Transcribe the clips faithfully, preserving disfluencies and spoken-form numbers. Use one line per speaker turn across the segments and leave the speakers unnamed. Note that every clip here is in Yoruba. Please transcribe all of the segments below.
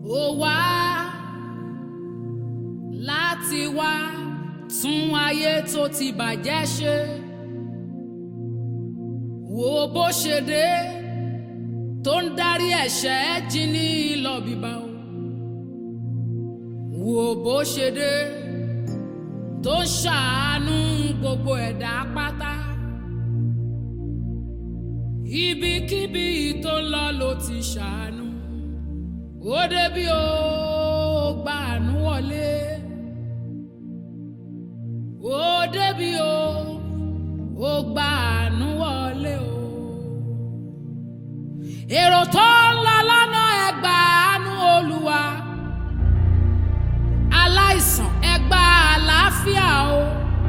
ó wá láti wá tún ayé tó ti bàjẹ́ ṣe. Wo bó ṣe dé tó ń darí ẹ̀ṣẹ̀ jì ní lọ bíbá o. Wo bó ṣe dé tó ń ṣàánú gbogbo ẹ̀dá pátá. Ibikíbi tó ń lọ ló ti ṣàánú. Ó débi ó gba àánú wọlé. Ó débi ó ó gba àánú wọlé o. Èrò tó ń lọ lọ́nà ẹ gba àánú Olúwa. Aláìsàn ẹ gba àlàáfíà o.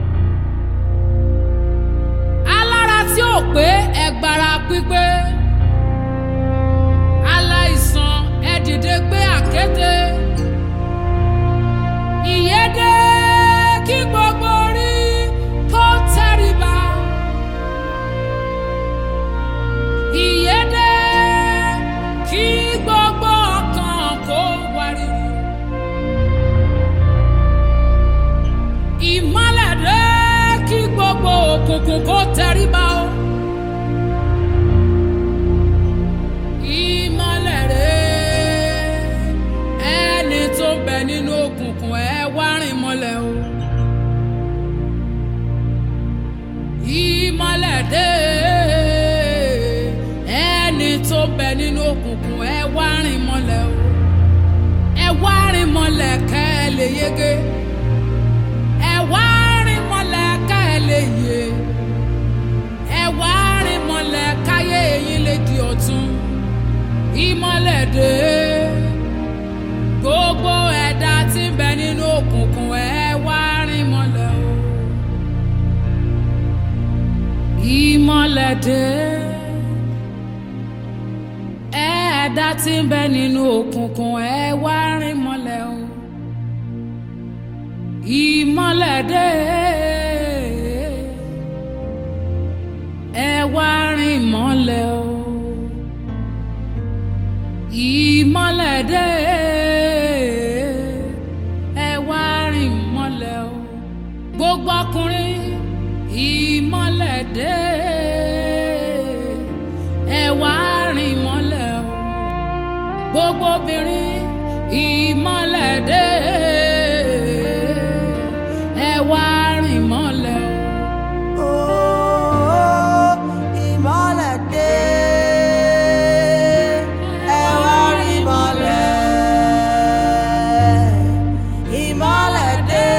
Alára tí ò pé ẹ gbára pípé. Aláìsàn ẹ dìde gbé àkéte. Ìyédè kí gbogbo orí kó tẹríba. Ìyédè kí gbogbo ọkàn kó wárìrì. Ìmọ́lẹ̀ dé kí gbogbo òkùnkùn kó tẹríba o. Ìmọ́lẹ̀ dé ẹni tó ń bẹ nínú òkùnkùn ẹ wá rìn mọ́lẹ̀ o. Ìmọ́lẹ̀ dé ẹni tó ń bẹ nínú òkùnkùn ẹ wá rìn mọ́lẹ̀ o. Ẹ wá rìn mọ́lẹ̀ kẹ́ ẹ lè yege. Ẹ wá rìn mọ́lẹ̀ ká ẹ lè yè. Ẹ wá rìn mọ́lẹ̀ káyé yín lè di ọ̀tun. Ìmọ́lẹ̀ dé gbogbo ẹ̀dá tí ń bẹ nínú òkùnkùn ẹ wá rìn mọ́lẹ̀ o. Ìmọ́lẹ̀ dé ẹ̀dá tí ń bẹ nínú òkùnkùn ẹ wá rìn mọ́lẹ̀ o. Ìmọ́lẹ̀ dé ẹ wá rìn mọ́lẹ̀ o. Ìmọ́lẹ̀ dé ẹ wá rìn mọ́lẹ̀ o. Gbogbo ọkùnrin ìmọ́lẹ̀ dé ẹ wá rìn mọ́lẹ̀ o. Gbogbo obìnrin ìmọ́lẹ̀ dé ẹ wá rìn mọ́lẹ̀ o.
Oh, ìmọ́lẹ̀ dé, ẹ wá rìn mọ́lẹ̀. Ìmọ́lẹ̀ dé,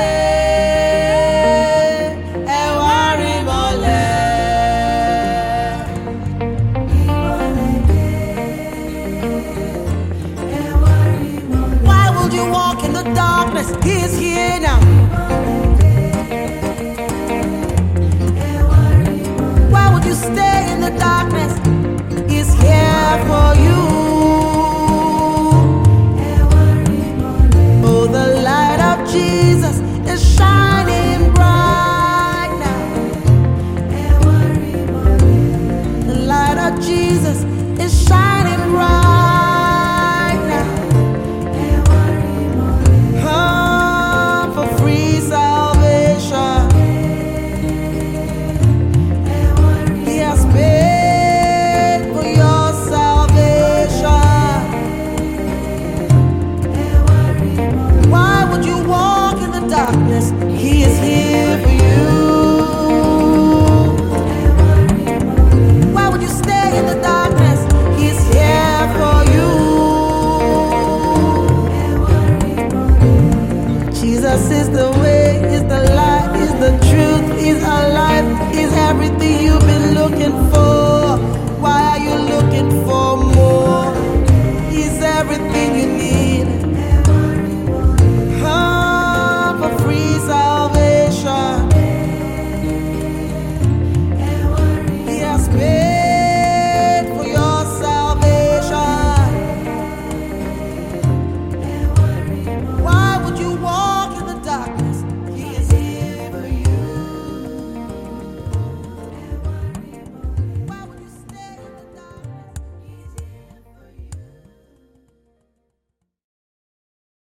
ẹ wá rìn mọ́lẹ̀. Ìmọ́lẹ̀ dé, ẹ wá rìn mọ́lẹ̀. Why would you walk in the darkness? He is here now. Why would you stay in the darkness? He's here for you.